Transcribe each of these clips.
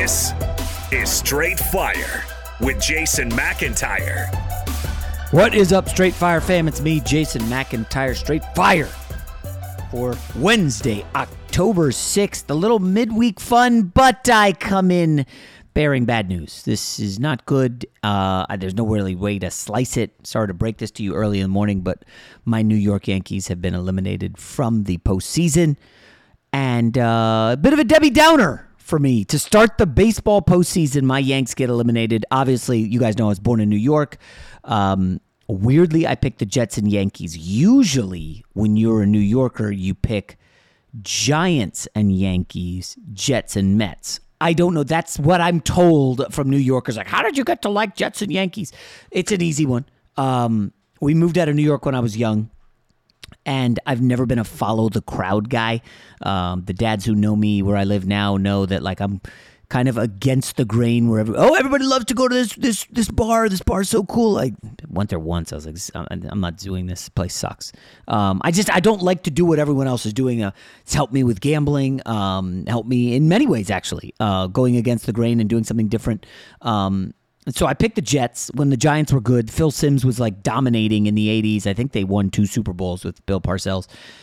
This is Straight Fire with Jason McIntyre. What is up, Straight Fire fam? It's me, Jason McIntyre, Straight Fire for Wednesday, October 6th. A little midweek fun, but I come in bearing bad news. This is not good. There's no really way to slice it. Sorry to break this to you early in the morning, but my New York Yankees have been eliminated from the postseason. And a bit of a Debbie Downer for me. To start the baseball postseason, my Yanks get eliminated. Obviously, you guys know I was born in New York. Weirdly, I picked the Jets and Yankees. Usually, when you're a New Yorker, you pick Giants and Yankees, Jets and Mets. I don't know. That's what I'm told from New Yorkers. Like, how did you get to like Jets and Yankees? It's an easy one. We moved out of New York when I was young. And I've never been a follow the crowd guy. The dads who know me where I live now know that like I'm kind of against the grain. Where everybody loves to go to this bar. This bar is so cool. I went there once. I was like, I'm not doing this. This place sucks. I don't like to do what everyone else is doing. It's helped me with gambling. Helped me in many ways actually. Going against the grain and doing something different. So I picked the Jets when the Giants were good. Phil Simms was like dominating in the 80s. I think they won 2 Super Bowls with Bill Parcells.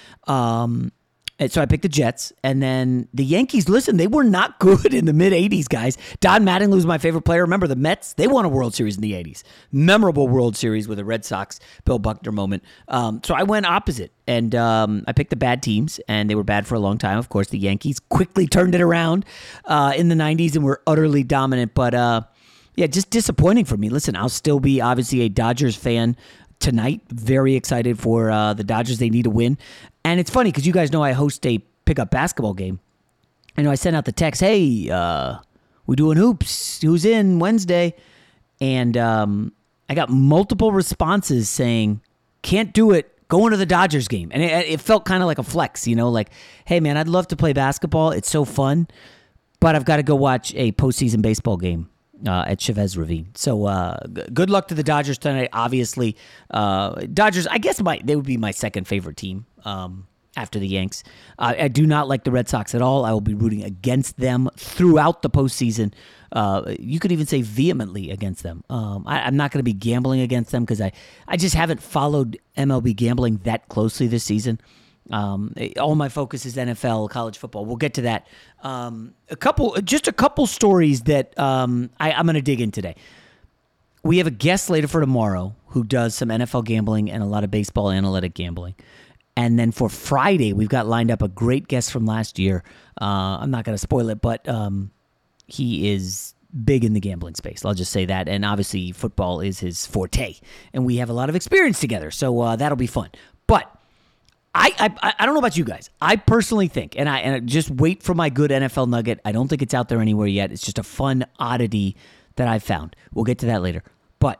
And so I picked the Jets. And then the Yankees, listen, they were not good in the mid-80s, guys. Don Mattingly was my favorite player. Remember the Mets? They won a World Series in the 80s. Memorable World Series with a Red Sox, Bill Buckner moment. So I went opposite. And I picked the bad teams, and they were bad for a long time. Of course, the Yankees quickly turned it around in the 90s and were utterly dominant. But yeah, just disappointing for me. Listen, I'll still be obviously a Dodgers fan tonight. Very excited for the Dodgers. They need a win. And it's funny because you guys know I host a pickup basketball game. I know I sent out the text, hey, we doing hoops. Who's in Wednesday? And I got multiple responses saying, can't do it. Going to the Dodgers game. And it felt kind of like a flex, you know, like, hey, man, I'd love to play basketball. It's so fun. But I've got to go watch a postseason baseball game at Chavez Ravine. So good luck to the Dodgers tonight. Obviously, Dodgers, I guess they would be my second favorite team after the Yanks. I do not like the Red Sox at all. I will be rooting against them throughout the postseason. You could even say vehemently against them. I'm not going to be gambling against them because I just haven't followed MLB gambling that closely this season. All my focus is NFL, college football. We'll get to that. A couple stories that I'm going to dig in today. We have a guest later for tomorrow who does some NFL gambling and a lot of baseball analytic gambling. And then for Friday, we've got lined up a great guest from last year. I'm not going to spoil it, but he is big in the gambling space. I'll just say that. And obviously, football is his forte. And we have a lot of experience together. So that'll be fun. But I don't know about you guys. I personally think, and I just wait for my good NFL nugget. I don't think it's out there anywhere yet. It's just a fun oddity that I found. We'll get to that later. But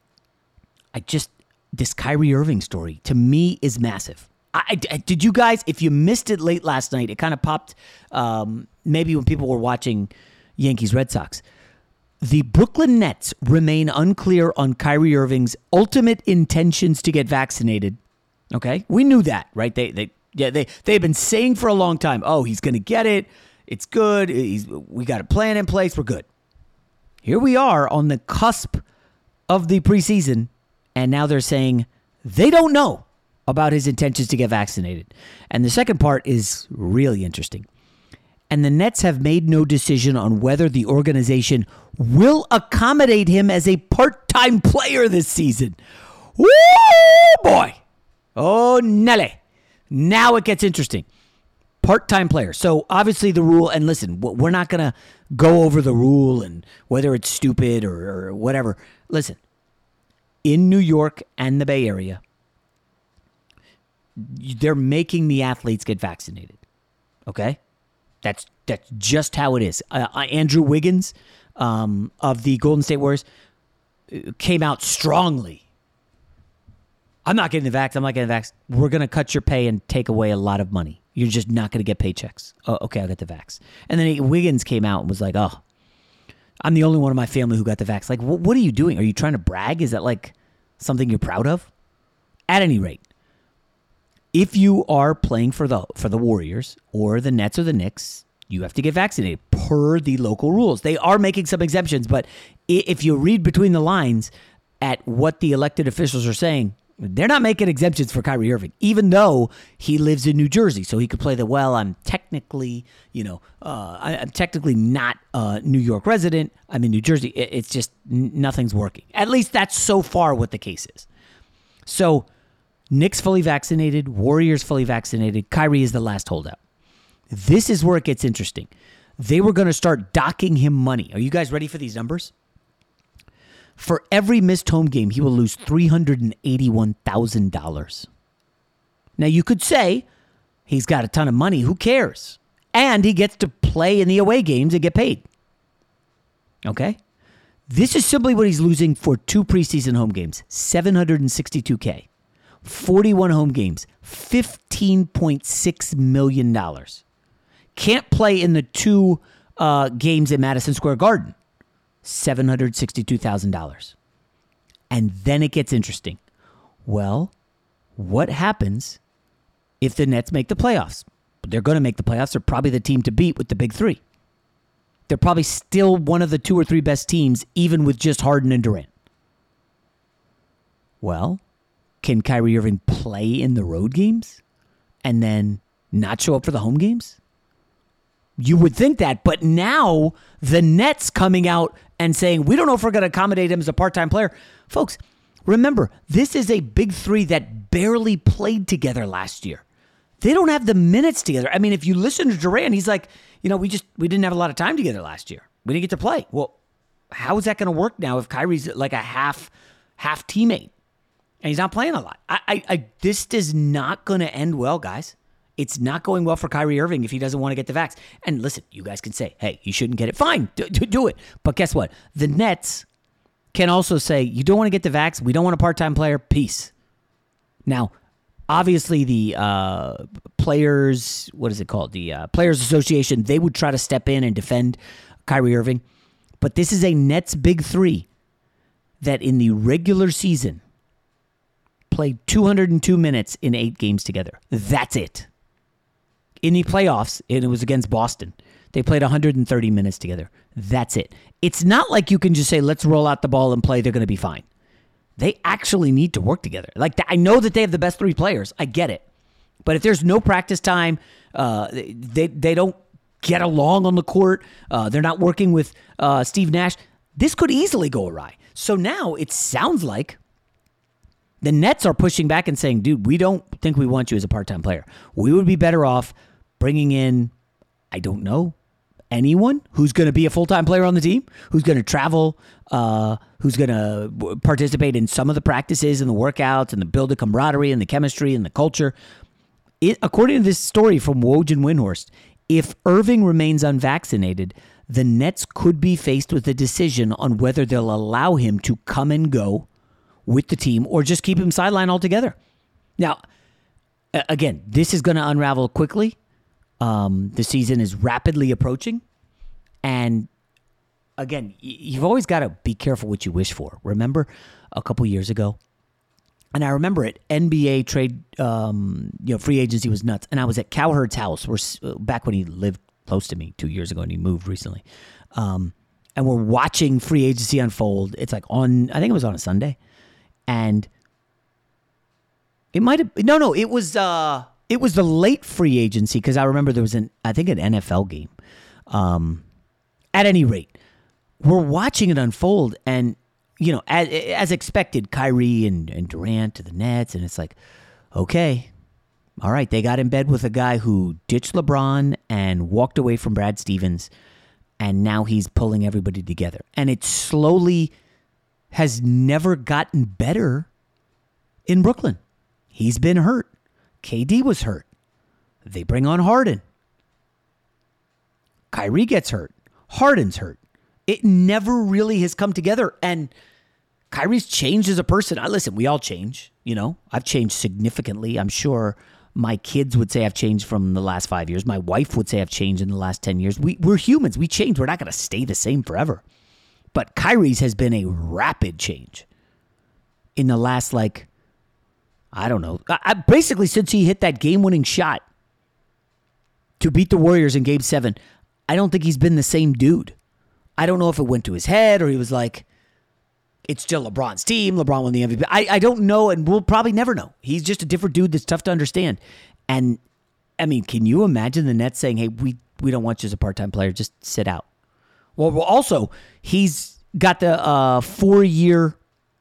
this Kyrie Irving story to me is massive. Did you guys, if you missed it late last night, it kind of popped maybe when people were watching Yankees Red Sox. The Brooklyn Nets remain unclear on Kyrie Irving's ultimate intentions to get vaccinated. Okay, we knew that, right? They've been saying for a long time, oh, he's going to get it. It's good. We got a plan in place. We're good. Here we are on the cusp of the preseason, and now they're saying they don't know about his intentions to get vaccinated. And the second part is really interesting. And the Nets have made no decision on whether the organization will accommodate him as a part-time player this season. Woo, boy. Oh, Nelly. Now it gets interesting. Part-time player. So obviously the rule, and listen, we're not going to go over the rule and whether it's stupid or whatever. Listen, in New York and the Bay Area, they're making the athletes get vaccinated. Okay? That's just how it is. Andrew Wiggins of the Golden State Warriors came out strongly. I'm not getting the vax. I'm not getting the vax. We're going to cut your pay and take away a lot of money. You're just not going to get paychecks. Oh, okay, I'll get the vax. And then Wiggins came out and was like, oh, I'm the only one in my family who got the vax. Like, what are you doing? Are you trying to brag? Is that like something you're proud of? At any rate, if you are playing for the Warriors or the Nets or the Knicks, you have to get vaccinated per the local rules. They are making some exemptions, but if you read between the lines at what the elected officials are saying, they're not making exemptions for Kyrie Irving, even though he lives in New Jersey. So he could play the, well, I'm technically, I'm technically not a New York resident. I'm in New Jersey. It's just nothing's working. At least that's so far what the case is. So Knicks fully vaccinated, Warriors fully vaccinated. Kyrie is the last holdout. This is where it gets interesting. They were going to start docking him money. Are you guys ready for these numbers? For every missed home game, he will lose $381,000. Now, you could say he's got a ton of money. Who cares? And he gets to play in the away games and get paid. Okay? This is simply what he's losing for 2 preseason home games, $762K. 41 home games, $15.6 million. Can't play in the 2 games at Madison Square Garden. $762,000. And then it gets interesting. Well, what happens if the Nets make the playoffs? They're going to make the playoffs. They're probably the team to beat with the big 3. They're probably still one of the 2 or 3 best teams, even with just Harden and Durant. Well, can Kyrie Irving play in the road games and then not show up for the home games? You would think that, but now the Nets coming out and saying, we don't know if we're going to accommodate him as a part-time player. Folks, remember, this is a big 3 that barely played together last year. They don't have the minutes together. I mean, if you listen to Durant, he's like, we didn't have a lot of time together last year. We didn't get to play. Well, how is that going to work now if Kyrie's like a half teammate and he's not playing a lot? This is not going to end well, guys. It's not going well for Kyrie Irving if he doesn't want to get the vax. And listen, you guys can say, hey, you shouldn't get it. Fine, do it. But guess what? The Nets can also say, you don't want to get the vax. We don't want a part-time player. Peace. Now, obviously, the players, what is it called? The Players Association, they would try to step in and defend Kyrie Irving. But this is a Nets big 3 that in the regular season played 202 minutes in 8 games together. That's it. In the playoffs, and it was against Boston, they played 130 minutes together. That's it. It's not like you can just say, let's roll out the ball and play. They're going to be fine. They actually need to work together. Like, I know that they have the best 3 players. I get it. But if there's no practice time, they don't get along on the court, they're not working with Steve Nash, this could easily go awry. So now it sounds like the Nets are pushing back and saying, dude, we don't think we want you as a part-time player. We would be better off bringing in, I don't know, anyone who's going to be a full-time player on the team, who's going to travel, who's going to participate in some of the practices and the workouts and the build the camaraderie and the chemistry and the culture. According to this story from Woj and Windhorst, if Irving remains unvaccinated, the Nets could be faced with a decision on whether they'll allow him to come and go with the team or just keep him sidelined altogether. Now, again, this is going to unravel quickly. The season is rapidly approaching. And again, you've always got to be careful what you wish for. Remember a couple years ago? And I remember it, NBA trade, free agency was nuts. And I was at Cowherd's house back when he lived close to me 2 years ago and he moved recently. And we're watching free agency unfold. It's like I think it was on a Sunday. And it might have, it was the late free agency because I remember there was an NFL game. At any rate, we're watching it unfold and, as expected, Kyrie and Durant to the Nets. And it's like, okay, all right. They got in bed with a guy who ditched LeBron and walked away from Brad Stevens. And now he's pulling everybody together. And it slowly has never gotten better in Brooklyn. He's been hurt. KD was hurt. They bring on Harden. Kyrie gets hurt. Harden's hurt. It never really has come together. And Kyrie's changed as a person. Listen, we all change. I've changed significantly. I'm sure my kids would say I've changed from the last 5 years. My wife would say I've changed in the last 10 years. We're humans. We change. We're not going to stay the same forever. But Kyrie's has been a rapid change in the last, basically since he hit that game-winning shot to beat the Warriors in Game 7, I don't think he's been the same dude. I don't know if it went to his head or he was like, it's still LeBron's team. LeBron won the MVP. I don't know, and we'll probably never know. He's just a different dude that's tough to understand. And, I mean, can you imagine the Nets saying, hey, we don't want you as a part-time player. Just sit out. Well, also, he's got the 4-year,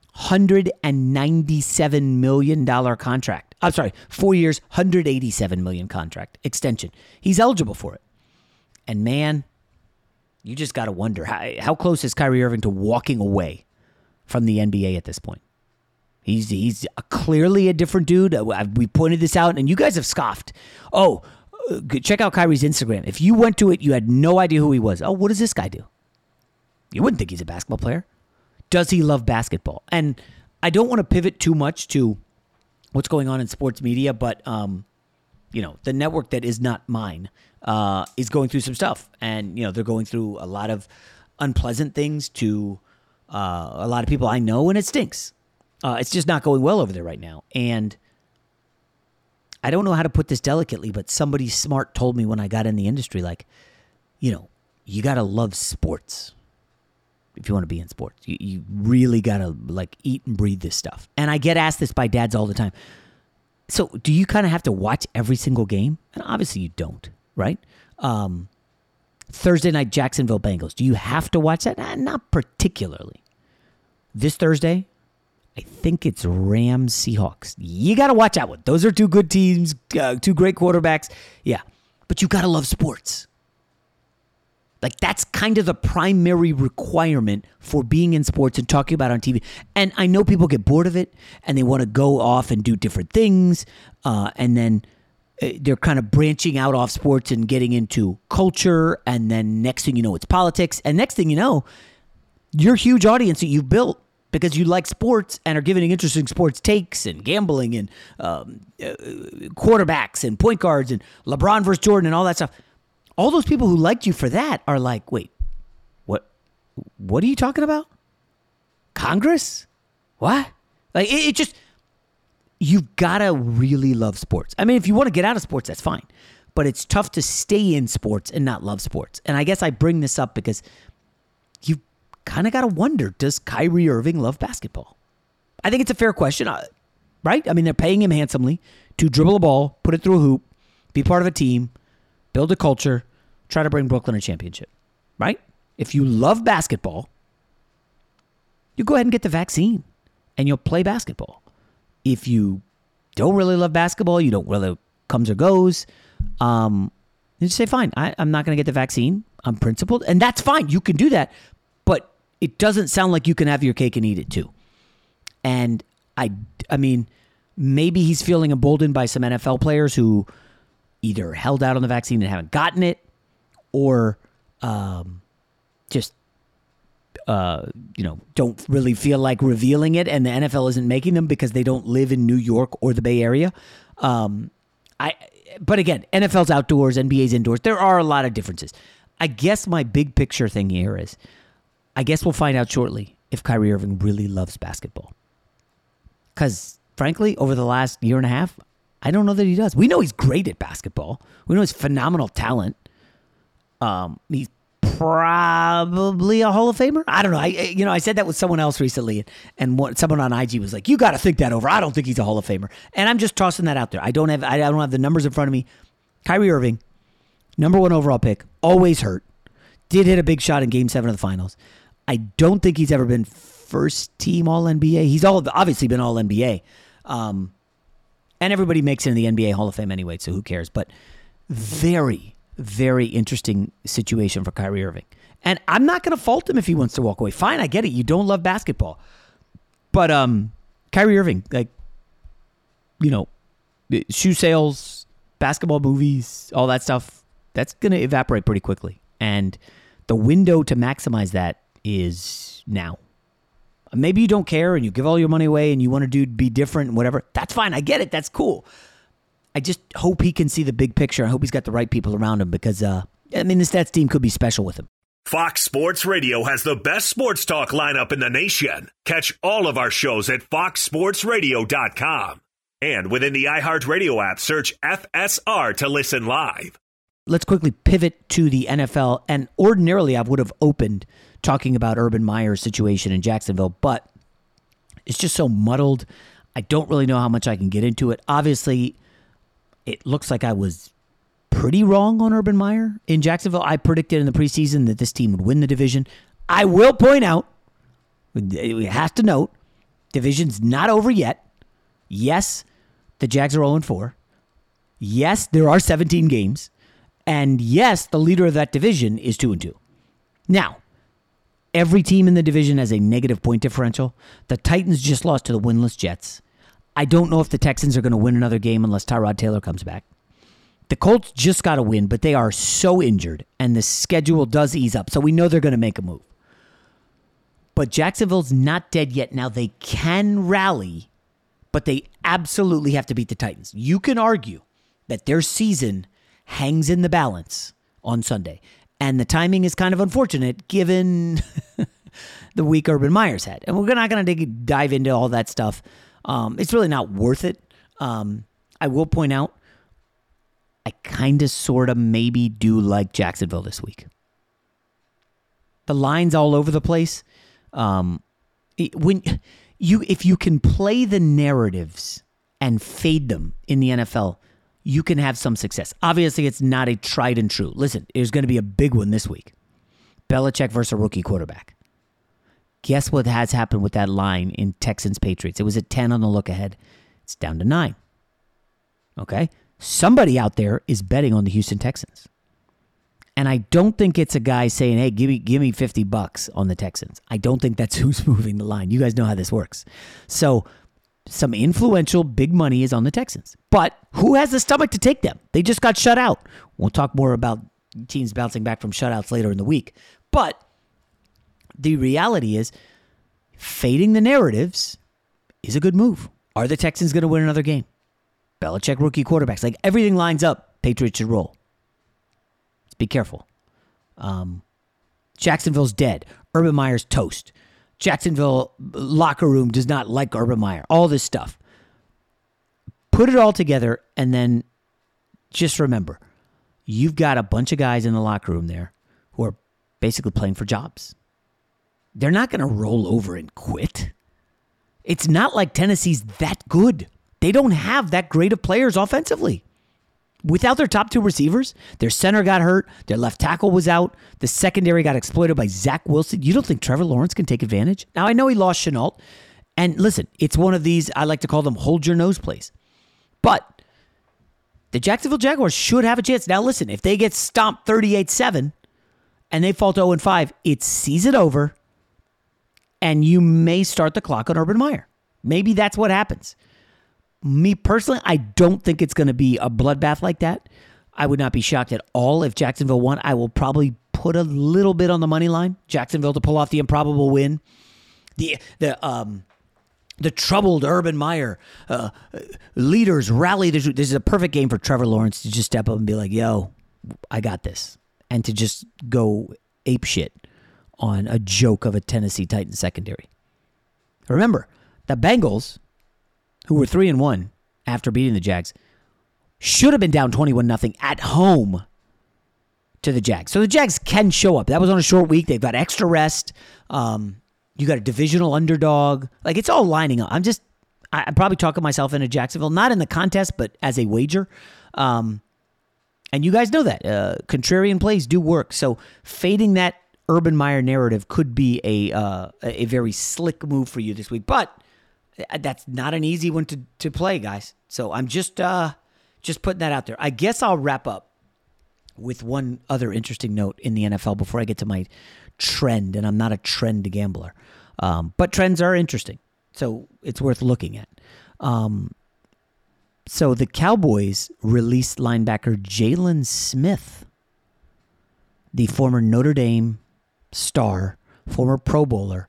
$197 million contract. I'm sorry, 4 years, $187 million contract extension. He's eligible for it. And, man, you just got to wonder, how close is Kyrie Irving to walking away from the NBA at this point? He's clearly a different dude. We pointed this out, and you guys have scoffed. Oh, check out Kyrie's Instagram. If you went to it, you had no idea who he was. Oh, what does this guy do? You wouldn't think he's a basketball player. Does he love basketball? And I don't want to pivot too much to what's going on in sports media, but the network that is not mine is going through some stuff, and they're going through a lot of unpleasant things to a lot of people I know, and it stinks. It's just not going well over there right now, and I don't know how to put this delicately, but somebody smart told me when I got in the industry, like, you got to love sports if you want to be in sports. You really got to, like, eat and breathe this stuff. And I get asked this by dads all the time. So do you kind of have to watch every single game? And obviously you don't, right? Thursday night, Jacksonville Bengals. Do you have to watch that? Not particularly. This Thursday, I think it's Rams Seahawks. You got to watch that one. Those are two good teams, two great quarterbacks. Yeah, but you got to love sports. Like, that's kind of the primary requirement for being in sports and talking about it on TV. And I know people get bored of it and they want to go off and do different things. And then they're kind of branching out off sports and getting into culture. And then next thing you know, it's politics. And next thing you know, your huge audience that you've built because you like sports and are giving interesting sports takes and gambling and quarterbacks and point guards and LeBron versus Jordan and all that stuff. All those people who liked you for that are like, wait, what are you talking about? Congress? What? Like, it just, you've got to really love sports. I mean, if you want to get out of sports, that's fine. But it's tough to stay in sports and not love sports. And I guess I bring this up because you kind of got to wonder, does Kyrie Irving love basketball? I think it's a fair question, right? I mean, they're paying him handsomely to dribble a ball, put it through a hoop, be part of a team, build a culture, try to bring Brooklyn a championship, right? If you love basketball, you go ahead and get the vaccine and you'll play basketball. If you don't really love basketball, you don't really comes or goes, you just say, fine, I'm not going to get the vaccine. I'm principled, and that's fine. You can do that, but it doesn't sound like you can have your cake and eat it too. And I mean, maybe he's feeling emboldened by some NFL players who either held out on the vaccine and haven't gotten it, or don't really feel like revealing it, and the NFL isn't making them because they don't live in New York or the Bay Area. But again, NFL's outdoors, NBA's indoors. There are a lot of differences. I guess my big picture thing here is, I guess we'll find out shortly if Kyrie Irving really loves basketball. Because frankly, over the last year and a half, I don't know that he does. We know he's great at basketball. We know he's phenomenal talent. He's probably a Hall of Famer. I don't know. I said that with someone else recently, and someone on IG was like, "You got to think that over." I don't think he's a Hall of Famer, and I'm just tossing that out there. I don't have the numbers in front of me. Kyrie Irving, number 1 overall pick, always hurt. Did hit a big shot in Game 7 of the Finals. I don't think he's ever been first team All NBA. He's obviously been All NBA. And everybody makes it in the NBA Hall of Fame anyway, so who cares? But very, very interesting situation for Kyrie Irving. And I'm not going to fault him if he wants to walk away. Fine, I get it. You don't love basketball. But Kyrie Irving, shoe sales, basketball movies, all that stuff, that's going to evaporate pretty quickly. And the window to maximize that is now. Maybe you don't care and you give all your money away and you want to be different and whatever. That's fine. I get it. That's cool. I just hope he can see the big picture. I hope he's got the right people around him because, the Stats team could be special with him. Fox Sports Radio has the best sports talk lineup in the nation. Catch all of our shows at foxsportsradio.com. And within the iHeartRadio app, search FSR to listen live. let's quickly pivot to the NFL. And ordinarily, I would have opened talking about Urban Meyer's situation in Jacksonville, but it's just so muddled. I don't really know how much I can get into it. Obviously, it looks like I was pretty wrong on Urban Meyer in Jacksonville. I predicted in the preseason that this team would win the division. I will point out, we have to note, division's not over yet. Yes, the Jags are 0-4. Yes, there are 17 games. And yes, the leader of that division is 2-2. Now, every team in the division has a negative point differential. The Titans just lost to the winless Jets. I don't know if the Texans are going to win another game unless Tyrod Taylor comes back. The Colts just got to win, but they are so injured, and the schedule does ease up, so we know they're going to make a move. But Jacksonville's not dead yet. Now, they can rally, but they absolutely have to beat the Titans. You can argue that their season hangs in the balance on Sunday, and the timing is kind of unfortunate given the week Urban Meyer's had. And we're not going to dive into all that stuff. It's really not worth it. I will point out, I kind of, sort of, maybe do like Jacksonville this week. The line's all over the place. If you can play the narratives and fade them in the NFL, you can have some success. Obviously, it's not a tried and true. Listen, there's going to be a big one this week. Belichick versus a rookie quarterback. Guess what has happened with that line in Texans-Patriots? It was at 10 on the look ahead. It's down to 9. Okay? Somebody out there is betting on the Houston Texans. And I don't think it's a guy saying, hey, give me $50 on the Texans. I don't think that's who's moving the line. You guys know how this works. So some influential big money is on the Texans. But who has the stomach to take them? They just got shut out. We'll talk more about teams bouncing back from shutouts later in the week. But the reality is, fading the narratives is a good move. Are the Texans going to win another game? Belichick rookie quarterbacks. Like, everything lines up. Patriots should roll. Let's be careful. Jacksonville's dead. Urban Meyer's toast. Jacksonville locker room does not like Urban Meyer. All this stuff. Put it all together, and then just remember, you've got a bunch of guys in the locker room there who are basically playing for jobs. They're not going to roll over and quit. It's not like Tennessee's that good. They don't have that great of players offensively. Without their top 2 receivers, their center got hurt, their left tackle was out, the secondary got exploited by Zach Wilson. You don't think Trevor Lawrence can take advantage? Now, I know he lost Shenault, and listen, it's one of these, I like to call them hold your nose plays. But the Jacksonville Jaguars should have a chance. Now, listen, if they get stomped 38-7 and they fall to 0-5, it's season over, and you may start the clock on Urban Meyer. Maybe that's what happens. Me personally, I don't think it's going to be a bloodbath like that. I would not be shocked at all if Jacksonville won. I will probably put a little bit on the money line. Jacksonville to pull off the improbable win. The troubled Urban Meyer leaders rally. This is a perfect game for Trevor Lawrence to just step up and be like, yo, I got this. And to just go ape shit on a joke of a Tennessee Titans secondary. Remember, the Bengals, who were 3-1 after beating the Jags, should have been down 21-0 at home to the Jags. So the Jags can show up. That was on a short week. They've got extra rest. You got a divisional underdog. Like, it's all lining up. I'm probably talking myself into Jacksonville, not in the contest, but as a wager. And you guys know that. Contrarian plays do work. So fading that Urban Meyer narrative could be a very slick move for you this week. But that's not an easy one to play, guys. So I'm just putting that out there. I guess I'll wrap up with one other interesting note in the NFL before I get to my trend, and I'm not a trend gambler. But trends are interesting, so it's worth looking at. So the Cowboys released linebacker Jalen Smith, the former Notre Dame star, former Pro Bowler.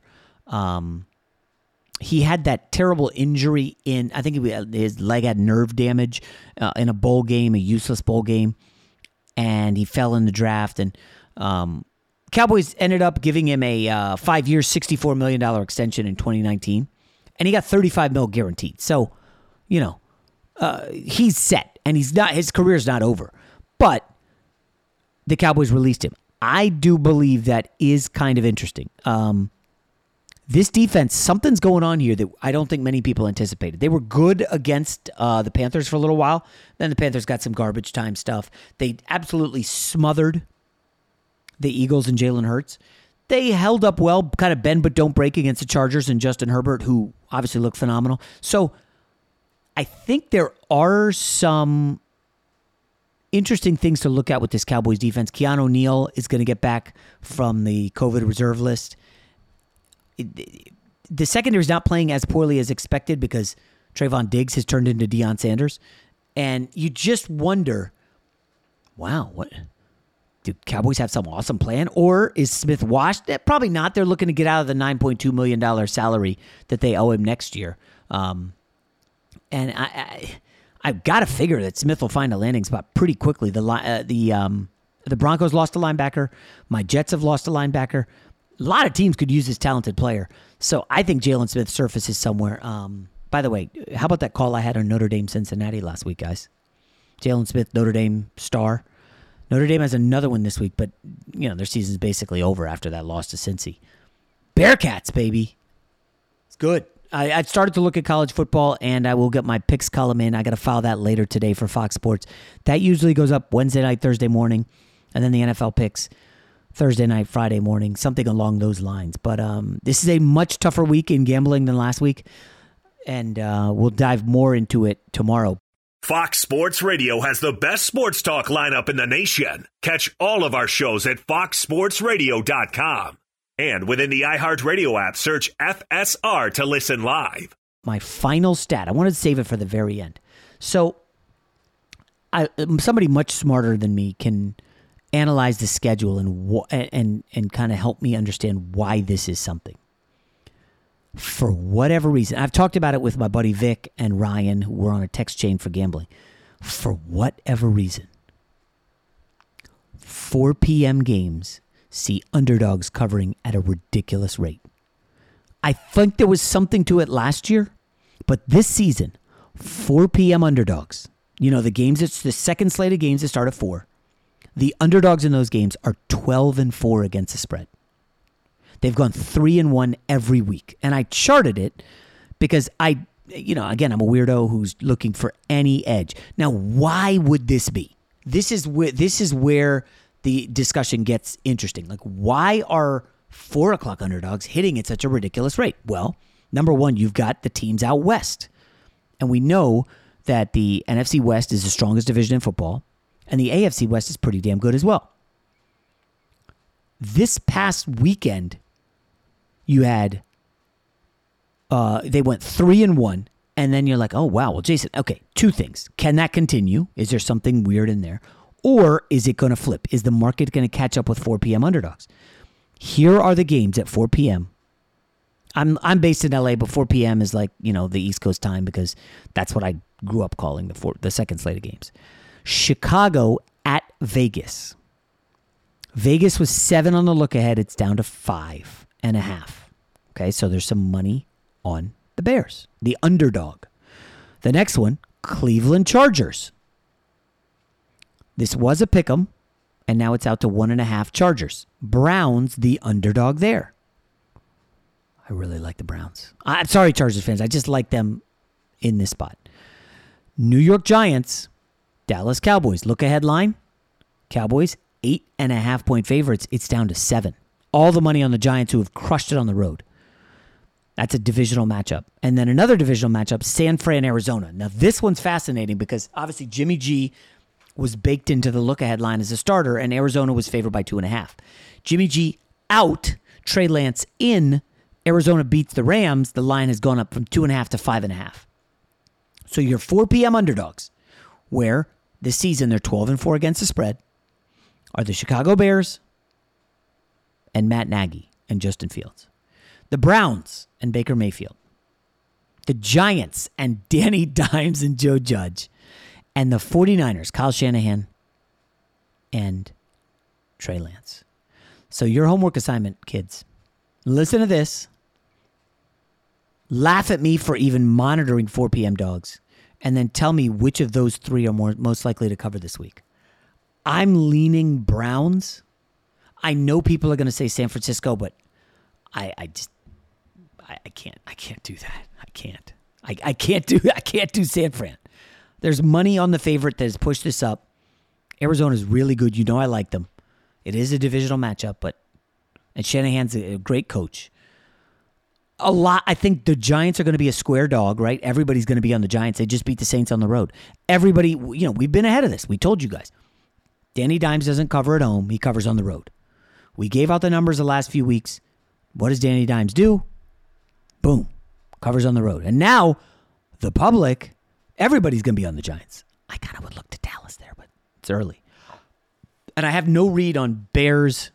He had that terrible injury I think his leg had nerve damage in a bowl game, a useless bowl game, and he fell in the draft. And Cowboys ended up giving him a 5-year, $64 million extension in 2019, and he got $35 million guaranteed. So, he's set, and his career's not over. But the Cowboys released him. I do believe that is kind of interesting. This defense, something's going on here that I don't think many people anticipated. They were good against the Panthers for a little while. Then the Panthers got some garbage time stuff. They absolutely smothered the Eagles and Jalen Hurts. They held up well, kind of bend but don't break against the Chargers and Justin Herbert, who obviously looked phenomenal. So I think there are some interesting things to look at with this Cowboys defense. Keanu Neal is going to get back from the COVID reserve list. The secondary is not playing as poorly as expected because Trayvon Diggs has turned into Deion Sanders. And you just wonder, wow, what do Cowboys have some awesome plan? Or is Smith washed? Probably not. They're looking to get out of the $9.2 million salary that they owe him next year. And I've got to figure that Smith will find a landing spot pretty quickly. The Broncos lost a linebacker. My Jets have lost a linebacker. A lot of teams could use this talented player. So I think Jalen Smith surfaces somewhere. By the way, how about that call I had on Notre Dame Cincinnati last week, guys? Jalen Smith, Notre Dame star. Notre Dame has another one this week, but their season's basically over after that loss to Cincy. Bearcats, baby. It's good. I've started to look at college football, and I will get my picks column in. I got to file that later today for Fox Sports. That usually goes up Wednesday night, Thursday morning, and then the NFL picks Thursday night, Friday morning, something along those lines. But this is a much tougher week in gambling than last week, and we'll dive more into it tomorrow. Fox Sports Radio has the best sports talk lineup in the nation. Catch all of our shows at foxsportsradio.com. And within the iHeartRadio app, search FSR to listen live. My final stat, I wanted to save it for the very end. So somebody much smarter than me can analyze the schedule and kind of help me understand why this is something. For whatever reason, I've talked about it with my buddy Vic and Ryan, who were on a text chain for gambling. For whatever reason, 4 p.m. games see underdogs covering at a ridiculous rate. I think there was something to it last year, but this season, 4 p.m. underdogs. The games, it's the second slate of games that start at 4. The underdogs in those games are 12-4 against the spread. They've gone 3-1 every week. And I charted it because again, I'm a weirdo who's looking for any edge. Now, why would this be? This is where the discussion gets interesting. Like, why are 4 o'clock underdogs hitting at such a ridiculous rate? Well, number one, you've got the teams out west. And we know that the NFC West is the strongest division in football. And the AFC West is pretty damn good as well. This past weekend, you had, they went 3-1. And then you're like, oh, wow. Well, Jason, okay, 2 things. Can that continue? Is there something weird in there? Or is it going to flip? Is the market going to catch up with 4 p.m. underdogs? Here are the games at 4 p.m. I'm based in LA, but 4 p.m. is like, the East Coast time because that's what I grew up calling the second slate of games. Chicago at Vegas. Vegas was 7 on the look ahead. It's down to 5.5. Okay, so there's some money on the Bears, the underdog. The next one, Cleveland Chargers. This was a pick'em, and now it's out to 1.5 Chargers. Browns, the underdog there. I really like the Browns. I'm sorry, Chargers fans. I just like them in this spot. New York Giants, Dallas Cowboys. Look ahead line. Cowboys, 8.5-point favorites. It's down to 7. All the money on the Giants, who have crushed it on the road. That's a divisional matchup. And then another divisional matchup, San Fran, Arizona. Now, this one's fascinating because obviously Jimmy G was baked into the look-ahead line as a starter, and Arizona was favored by 2.5. Jimmy G out, Trey Lance in. Arizona beats the Rams. The line has gone up from 2.5 to 5.5. So your 4 p.m. underdogs, where this season they're 12-4 against the spread, are the Chicago Bears and Matt Nagy and Justin Fields. The Browns and Baker Mayfield. The Giants and Danny Dimes and Joe Judge. And the 49ers, Kyle Shanahan and Trey Lance. So your homework assignment, kids, listen to this. Laugh at me for even monitoring 4 p.m. dogs. And then tell me which of those 3 are most likely to cover this week. I'm leaning Browns. I know people are going to say San Francisco, but I can't. I can't do that. I can't. I can't do San Fran. There's money on the favorite that has pushed this up. Arizona's really good. You know I like them. It is a divisional matchup, and Shanahan's a great coach. I think the Giants are going to be a square dog, right? Everybody's going to be on the Giants. They just beat the Saints on the road. Everybody, we've been ahead of this. We told you guys. Danny Dimes doesn't cover at home. He covers on the road. We gave out the numbers the last few weeks. What does Danny Dimes do? Boom. Covers on the road. And now, the public, everybody's going to be on the Giants. I kind of would look to Dallas there, but it's early. And I have no read on Bears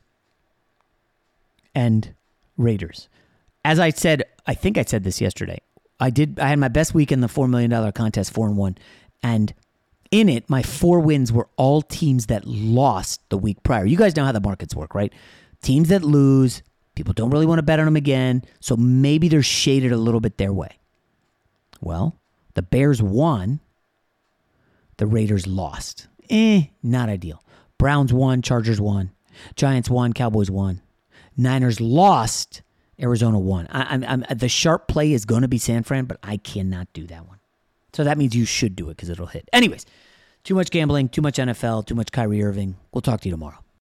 and Raiders. As I said, I think I said this yesterday. I had my best week in the $4 million contest, 4-1. And in it, my 4 wins were all teams that lost the week prior. You guys know how the markets work, right? Teams that lose, people don't really want to bet on them again, so maybe they're shaded a little bit their way. Well, the Bears won. The Raiders lost. Not ideal. Browns won, Chargers won. Giants won, Cowboys won. Niners lost, Arizona won. The sharp play is going to be San Fran, but I cannot do that one. So that means you should do it because it'll hit. Anyways, too much gambling, too much NFL, too much Kyrie Irving. We'll talk to you tomorrow.